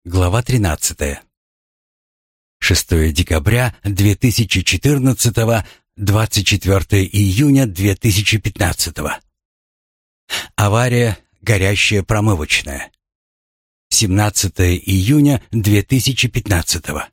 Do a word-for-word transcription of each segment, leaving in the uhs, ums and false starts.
Глава тринадцатая. шестого декабря две тысячи четырнадцатого, двадцать четвёртого июня две тысячи пятнадцатого. Авария, горящая промывочная. семнадцатого июня две тысячи пятнадцатого.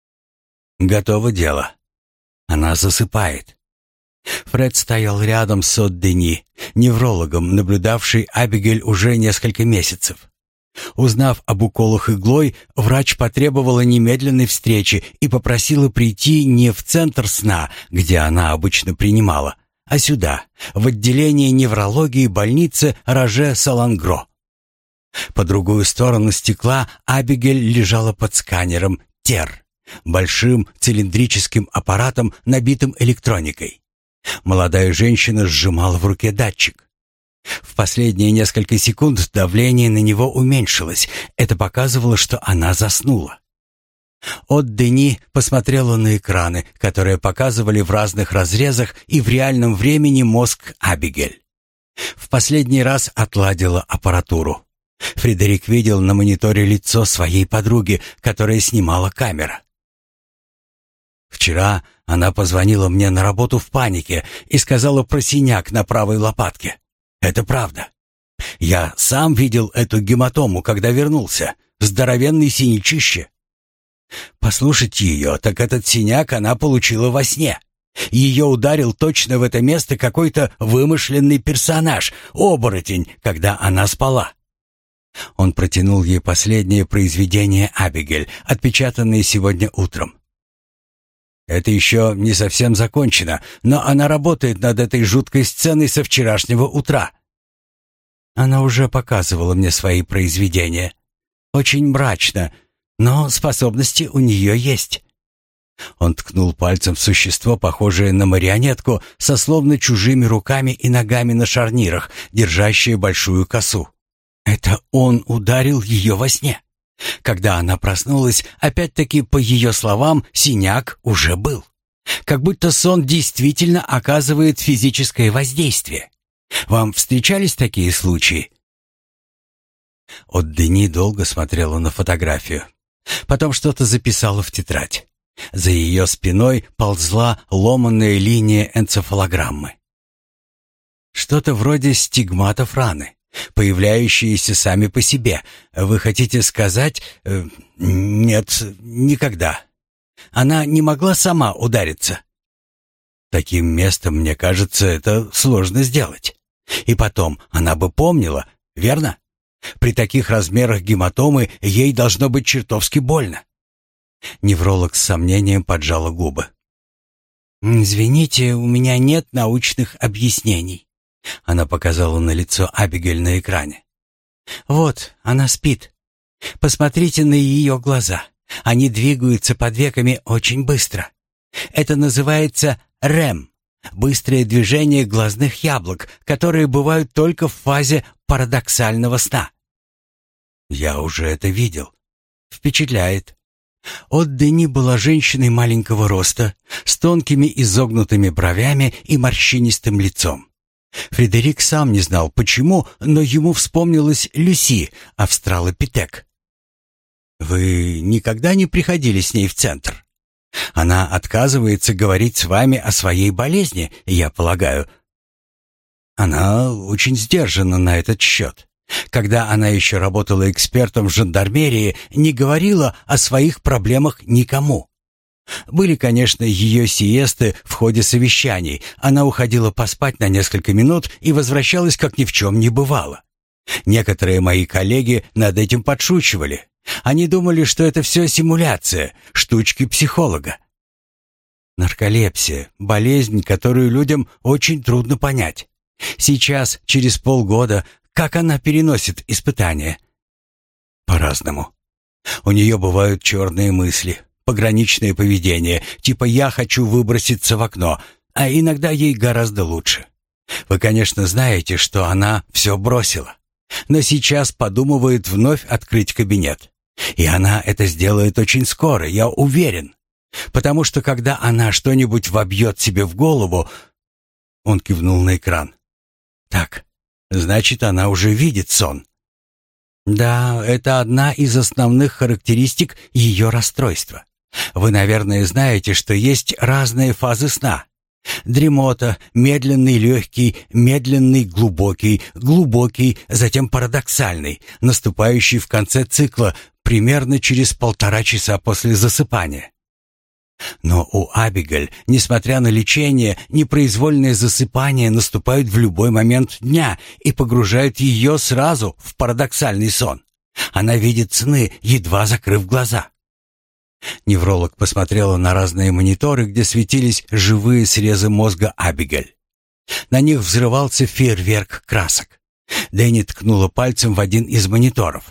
Готово дело. Она засыпает. Фред стоял рядом с Од-Дени, неврологом, наблюдавший Абигейль уже несколько месяцев. Узнав об уколах иглой, врач потребовала немедленной встречи и попросила прийти не в центр сна, где она обычно принимала, а сюда, в отделение неврологии больницы Роже-Салангро. По другую сторону стекла Абигейль лежала под сканером ТЕР, большим цилиндрическим аппаратом, набитым электроникой. Молодая женщина сжимала в руке датчик. В последние несколько секунд давление на него уменьшилось. Это показывало, что она заснула. Од-Дени посмотрела на экраны, которые показывали в разных разрезах и в реальном времени мозг Абигейль. В последний раз отладила аппаратуру. Фредерик видел на мониторе лицо своей подруги, которая снимала камера. Вчера она позвонила мне на работу в панике и сказала про синяк на правой лопатке. Это правда. Я сам видел эту гематому, когда вернулся. Здоровенный синячище. Послушать ее, так этот синяк она получила во сне. Ее ударил точно в это место какой-то вымышленный персонаж, оборотень, когда она спала. Он протянул ей последнее произведение Абигейль, отпечатанное сегодня утром. Это еще не совсем закончено, но она работает над этой жуткой сценой со вчерашнего утра. Она уже показывала мне свои произведения. Очень мрачно, но способности у нее есть. Он ткнул пальцем в существо, похожее на марионетку, со словно чужими руками и ногами на шарнирах, держащее большую косу. Это он ударил ее во сне. Когда она проснулась, опять-таки, по ее словам, синяк уже был. Как будто сон действительно оказывает физическое воздействие. Вам встречались такие случаи? Од-Дени долго смотрела на фотографию. Потом что-то записала в тетрадь. За ее спиной ползла ломаная линия энцефалограммы. Что-то вроде стигматов раны, появляющиеся сами по себе. Вы хотите сказать... Э, нет, никогда. Она не могла сама удариться. Таким местом, мне кажется, это сложно сделать. И потом, она бы помнила, верно? При таких размерах гематомы ей должно быть чертовски больно. Невролог с сомнением поджала губы. «Извините, у меня нет научных объяснений». Она показала на лицо Абигейль на экране. «Вот, она спит. Посмотрите на ее глаза. Они двигаются под веками очень быстро. Это называется рэм, быстрое движение глазных яблок, которые бывают только в фазе парадоксального сна». «Я уже это видел. Впечатляет». Од-Дени была женщиной маленького роста, с тонкими изогнутыми бровями и морщинистым лицом. Фредерик сам не знал почему, но ему вспомнилась Люси, австралопитек. «Вы никогда не приходили с ней в центр? Она отказывается говорить с вами о своей болезни, я полагаю». Она очень сдержана на этот счет. Когда она еще работала экспертом в жандармерии, не говорила о своих проблемах никому. Были, конечно, ее сиесты в ходе совещаний. Она уходила поспать на несколько минут и возвращалась, как ни в чем не бывало. Некоторые мои коллеги над этим подшучивали. Они думали, что это все симуляция, штучки психолога. Нарколепсия — болезнь, которую людям очень трудно понять. Сейчас, через полгода, как она переносит испытания? По-разному. У нее бывают черные мысли, пограничное поведение, типа «я хочу выброситься в окно», а иногда ей гораздо лучше. Вы, конечно, знаете, что она все бросила, но сейчас подумывает вновь открыть кабинет. И она это сделает очень скоро, я уверен. Потому что когда она что-нибудь вобьет себе в голову... Он кивнул на экран. Так, значит, она уже видит сон. Да, это одна из основных характеристик ее расстройства. Вы, наверное, знаете, что есть разные фазы сна. Дремота, медленный легкий, медленный глубокий, глубокий, затем парадоксальный, наступающий в конце цикла примерно через полтора часа после засыпания. Но у Абигейль, несмотря на лечение, непроизвольные засыпания наступают в любой момент дня и погружают ее сразу в парадоксальный сон. Она видит сны, едва закрыв глаза. Невролог посмотрела на разные мониторы, где светились живые срезы мозга Абигейль. На них взрывался фейерверк красок. Дэнни ткнула пальцем в один из мониторов.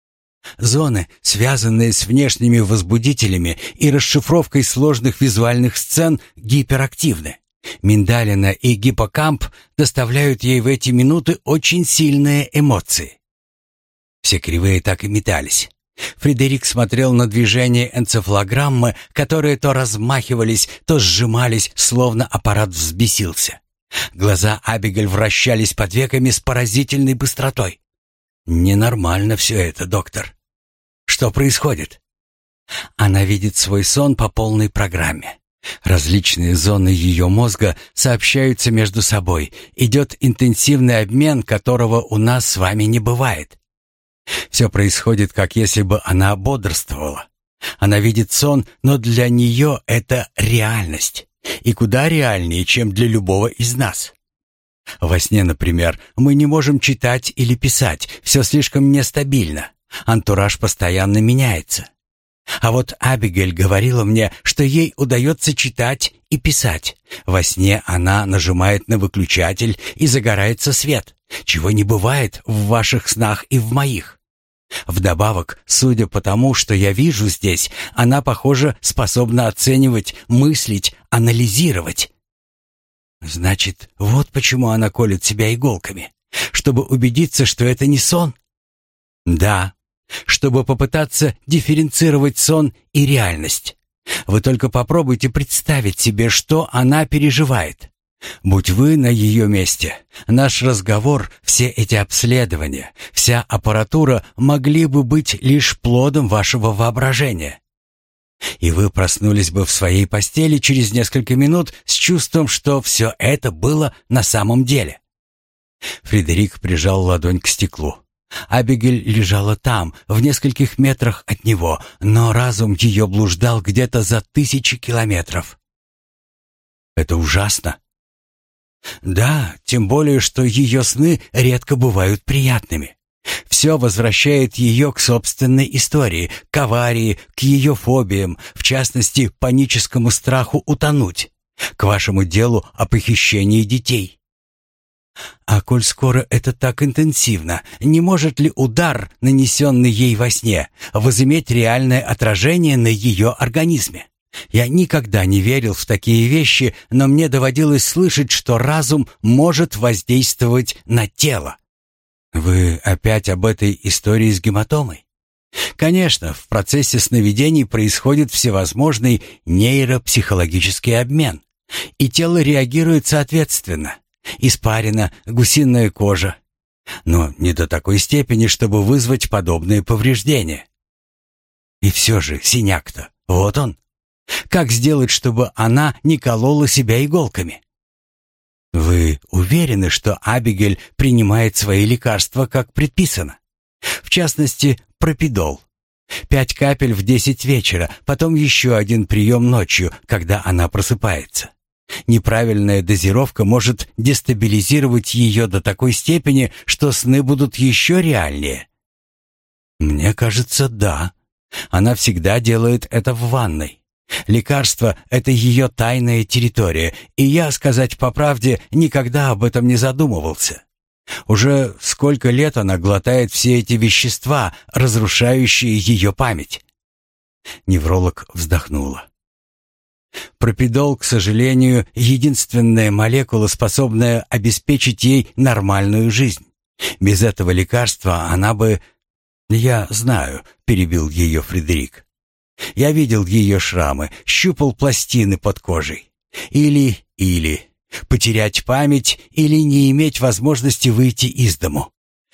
Зоны, связанные с внешними возбудителями и расшифровкой сложных визуальных сцен, гиперактивны. Миндалина и гиппокамп доставляют ей в эти минуты очень сильные эмоции. Все кривые так и метались. Фредерик смотрел на движения энцефалограммы, которые то размахивались, то сжимались, словно аппарат взбесился. Глаза Абигейль вращались под веками с поразительной быстротой. «Ненормально все это, доктор. Что происходит?» Она видит свой сон по полной программе. Различные зоны ее мозга сообщаются между собой. Идет интенсивный обмен, которого у нас с вами не бывает. Все происходит, как если бы она бодрствовала. Она видит сон, но для нее это реальность. И куда реальнее, чем для любого из нас. Во сне, например, мы не можем читать или писать. Все слишком нестабильно. Антураж постоянно меняется. А вот Абигейль говорила мне, что ей удается читать и писать. Во сне она нажимает на выключатель, и загорается свет, чего не бывает в ваших снах и в моих. Вдобавок, судя по тому, что я вижу здесь, она, похоже, способна оценивать, мыслить, анализировать. Значит, вот почему она колет себя иголками. Чтобы убедиться, что это не сон? Да, чтобы попытаться дифференцировать сон и реальность. Вы только попробуйте представить себе, что она переживает. Будь вы на ее месте, наш разговор, все эти обследования, вся аппаратура могли бы быть лишь плодом вашего воображения. И вы проснулись бы в своей постели через несколько минут с чувством, что все это было на самом деле. Фредерик прижал ладонь к стеклу. Абигейль лежала там, в нескольких метрах от него, но разум ее блуждал где-то за тысячи километров. Это ужасно. Да, тем более, что ее сны редко бывают приятными. Все возвращает ее к собственной истории, к аварии, к ее фобиям, в частности, паническому страху утонуть, к вашему делу о похищении детей. А коль скоро это так интенсивно, не может ли удар, нанесенный ей во сне, возыметь реальное отражение на ее организме? Я никогда не верил в такие вещи, но мне доводилось слышать, что разум может воздействовать на тело. Вы опять об этой истории с гематомой? Конечно, в процессе сновидений происходит всевозможный нейропсихологический обмен, и тело реагирует соответственно. Испарина, гусиная кожа. Но не до такой степени, чтобы вызвать подобные повреждения. И все же синяк-то, вот он. Как сделать, чтобы она не колола себя иголками? Вы уверены, что Абигейль принимает свои лекарства, как предписано? В частности, пропидол. Пять капель в десять вечера, потом еще один прием ночью, когда она просыпается. Неправильная дозировка может дестабилизировать ее до такой степени, что сны будут еще реальнее. Мне кажется, да. Она всегда делает это в ванной. Лекарство — это ее тайная территория, и я, сказать по правде, никогда об этом не задумывался. Уже сколько лет она глотает все эти вещества, разрушающие ее память. Невролог вздохнула. Пропидол, к сожалению, единственная молекула, способная обеспечить ей нормальную жизнь. Без этого лекарства она бы... «Я знаю», — перебил ее Фредерик. «Я видел ее шрамы, щупал пластины под кожей. Или, или... потерять память или не иметь возможности выйти из дому.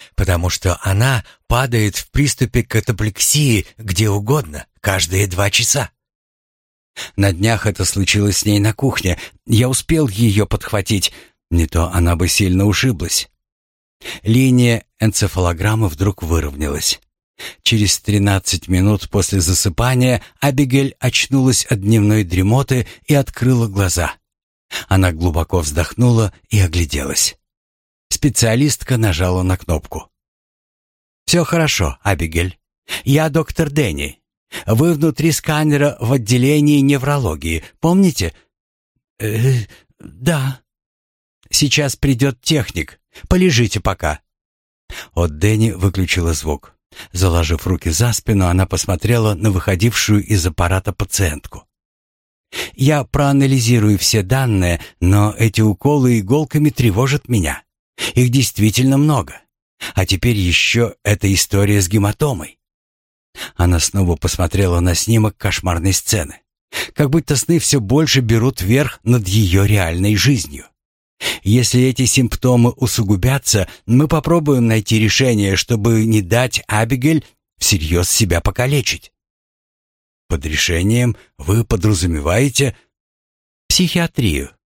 потому что она падает в приступе катаплексии где угодно, каждые два часа. На днях это случилось с ней на кухне. Я успел ее подхватить, не то она бы сильно ушиблась. Линия энцефалограммы вдруг выровнялась. Через тринадцать минут после засыпания Абигель очнулась от дневной дремоты и открыла глаза. Она глубоко вздохнула и огляделась. Специалистка нажала на кнопку. «Все хорошо, Абигель. Я доктор Дэнни. Вы внутри сканера в отделении неврологии, помните?» «Э, да». «Сейчас придет техник. Полежите пока». От Дэнни выключила звук. Заложив руки за спину, она посмотрела на выходившую из аппарата пациентку. «Я проанализирую все данные, но эти уколы иголками тревожат меня. Их действительно много. А теперь еще эта история с гематомой». Она снова посмотрела на снимок кошмарной сцены. Как будто сны все больше берут верх над ее реальной жизнью. Если эти симптомы усугубятся, мы попробуем найти решение, чтобы не дать Абигель всерьез себя покалечить. Под решением вы подразумеваете психиатрию.